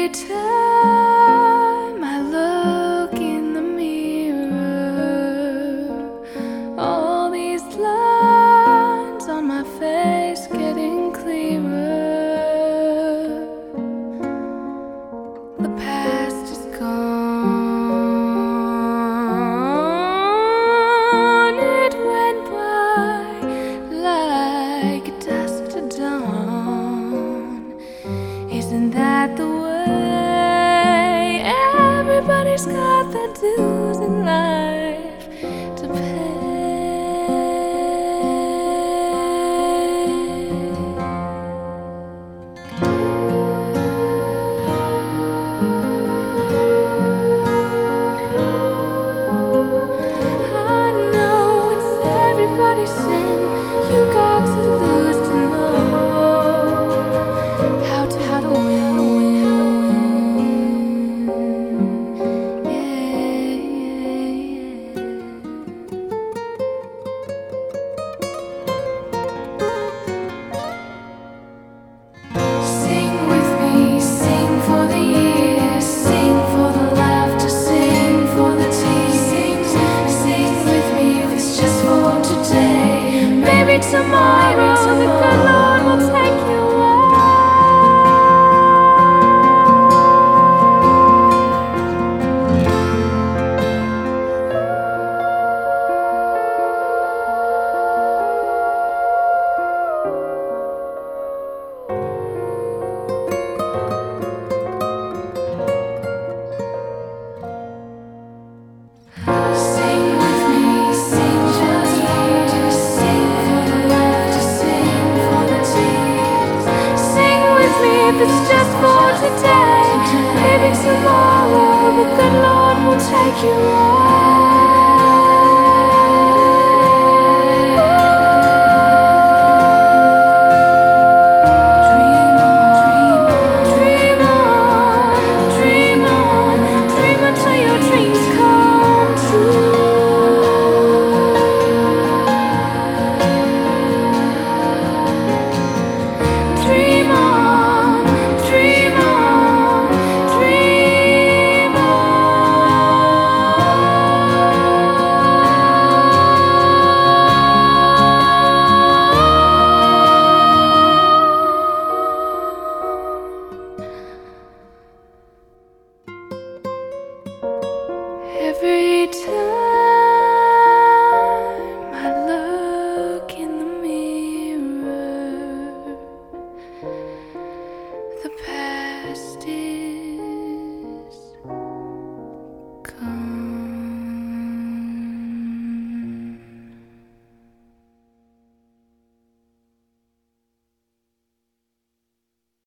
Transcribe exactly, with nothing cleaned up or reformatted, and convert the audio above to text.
time I look in the mirror, all these lines on my face getting clearer. The past is gone. It went by like a dust to dawn. Isn't that the way? Everybody's got their dues in life to pay. I know it's everybody's sin. You got to lose to know how to how to win. Tomorrow, the good Lord will take you it's just for today. Maybe tomorrow the good Lord will take you Dream on, dream on, dream until your dreams come true. Dream on. Every time I look in the mirror, the past